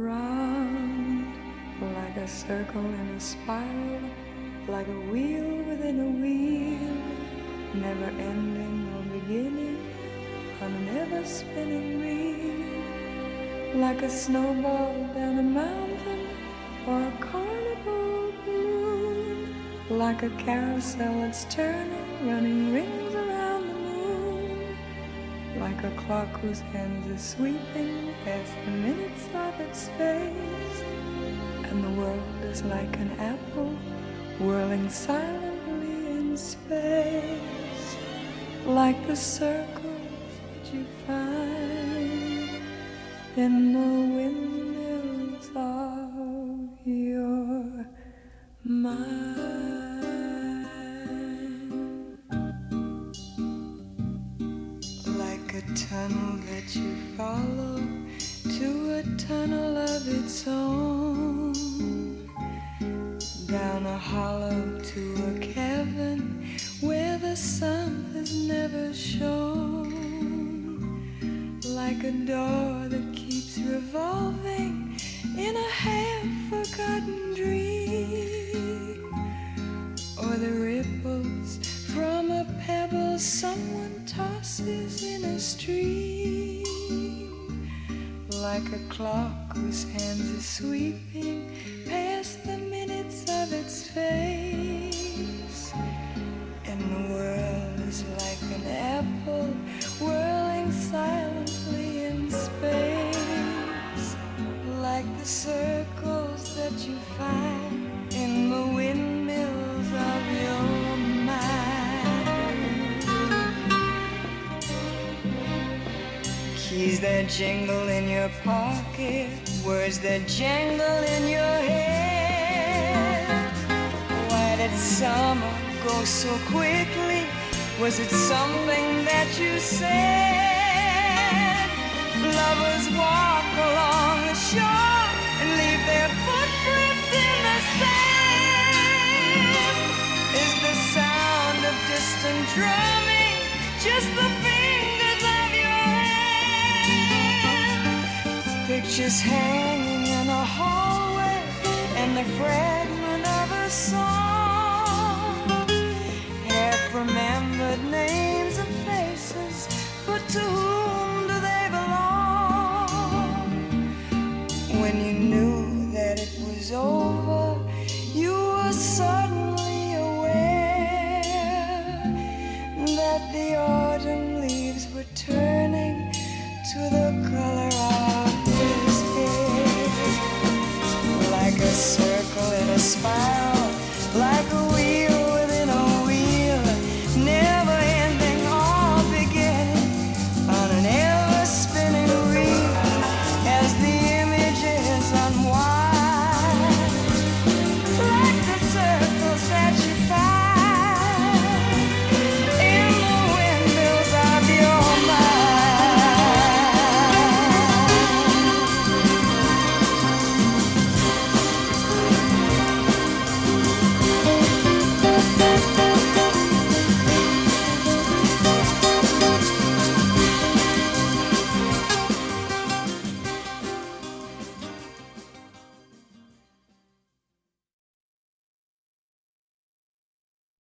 round, like a circle in a spiral, like a wheel within a wheel, never ending or beginning on an ever spinning reel, like a snowball down a mountain or a carnival balloon, like a carousel that's turning, running rings around the moon, like a clock whose hands are sweeping past the minutes of its face, and the world is like an apple whirling silently in space, like the circles that you find in the windmills of your mind. Like a tunnel that you follow to a tunnel of its own, down a hollow to a cavern where the sun has never shone, like a door that keeps revolving in a half-forgotten dream, or the ripples from a pebble someone tosses in a stream, like a clock whose hands are sweeping past the minutes of its face, and the world is like an apple whirling silently in space, like the circles that you find in the windmills of your mind. Keys that jingle in your pocket, words that jangle in your head. Why did summer go so quickly? Was it something that you said? Lovers walk along the shore and leave their footprints in the sand. Is the sound of distant drumming just the fingers of your hand? Pictures hanging in a hallway and the fragment of a song, half remembered names and faces, but to whom